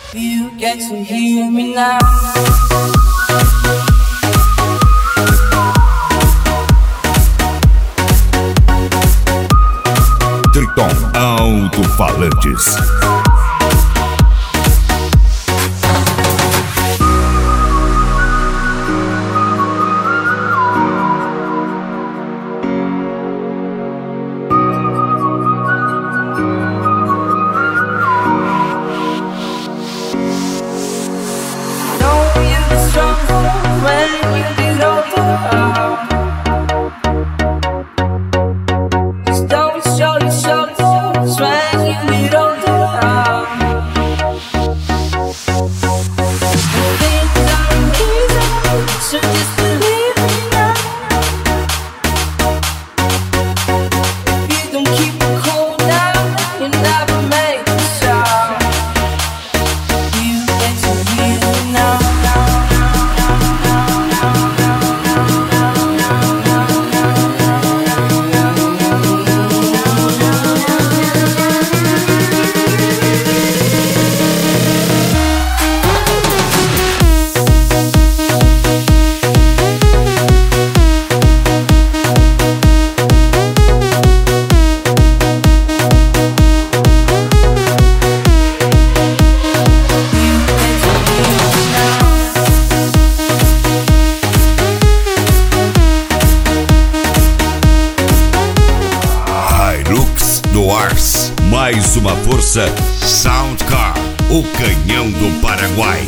You get to hear me now. Triton Alto-Falantes. Mais uma força, Soundcar, o canhão do Paraguai.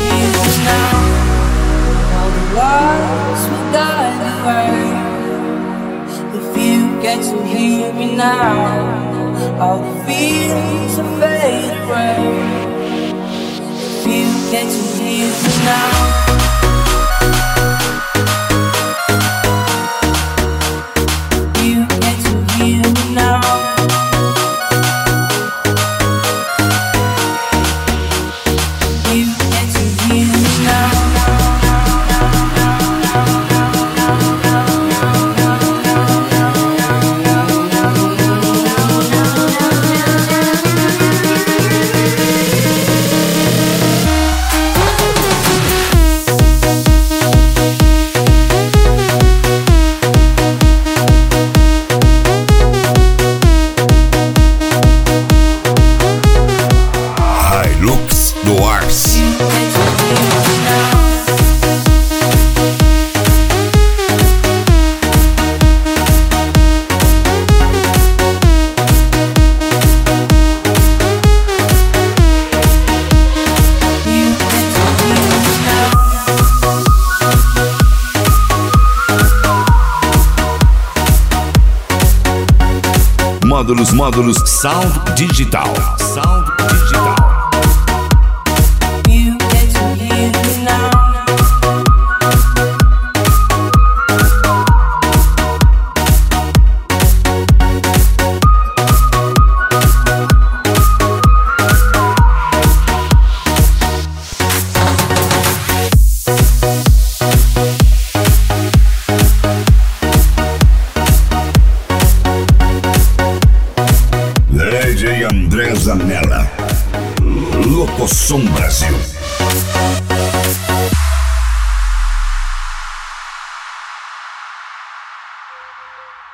If you get to hear me now, all the feelings will fade away. If you get to hear me now. Módulos Sound Digital. Sound Digital. You get to hear me now. DJ André Zanella, Locosom Brasil.